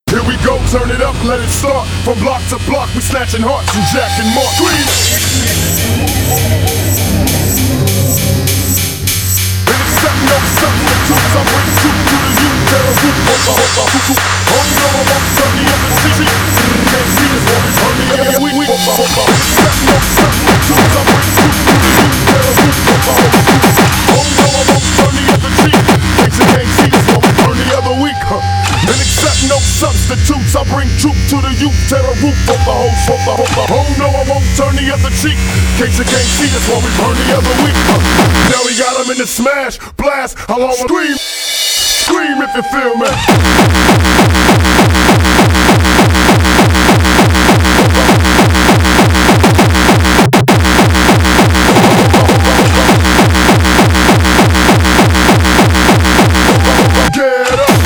Here we go, turn it up, let it start. From block to block, we snatching hearts and jacking mark. No something to do, I'm bringing truth to the youth. Tell a group, oh no, I won't turn the other cheek. Can't see this one, turn the other week. No something to do, I'm bringing truth to the youth. Tell a group, oh no, I won't turn the other cheek. Can't see this one, turn the other week. And accept no substitutes, I bring truth to the youth. Tear the roof off the whole, oh no, I won't turn the other cheek. Case you can't see this one, we burn the other week. Now we got him in the smash, blast, how long scream, scream if you feel me. Get up.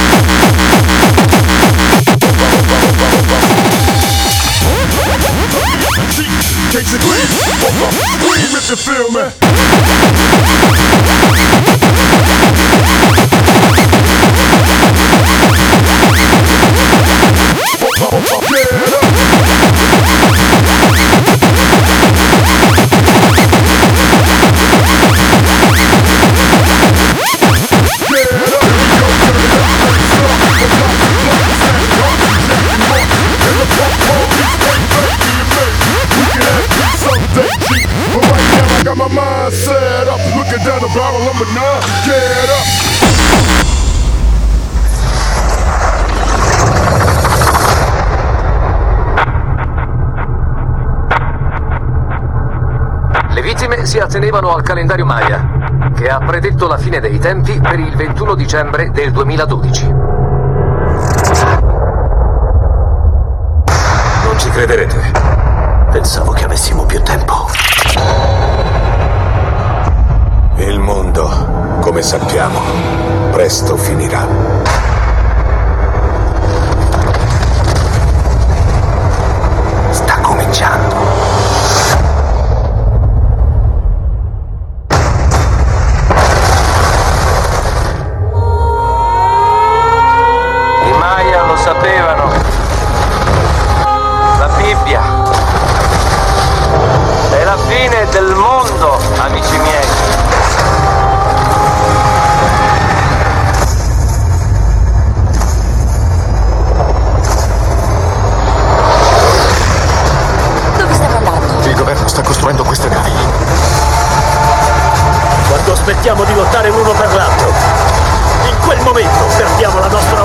Case you scream if you feel me. Got my mind set up, looking down the barrel of a 9. Get up. Le vittime si attenevano al calendario Maya, che ha predetto la fine dei tempi per il 21 dicembre del 2012. Non ci crederete. Pensavo che avessimo più tempo. Il mondo, come sappiamo, presto finirà. Sta cominciando. I Maya lo sapevano. La Bibbia. È la fine del mondo, amici miei. Dove stiamo andando? Il governo sta costruendo queste navi. Quando aspettiamo di lottare l'uno per l'altro, in quel momento perdiamo la nostra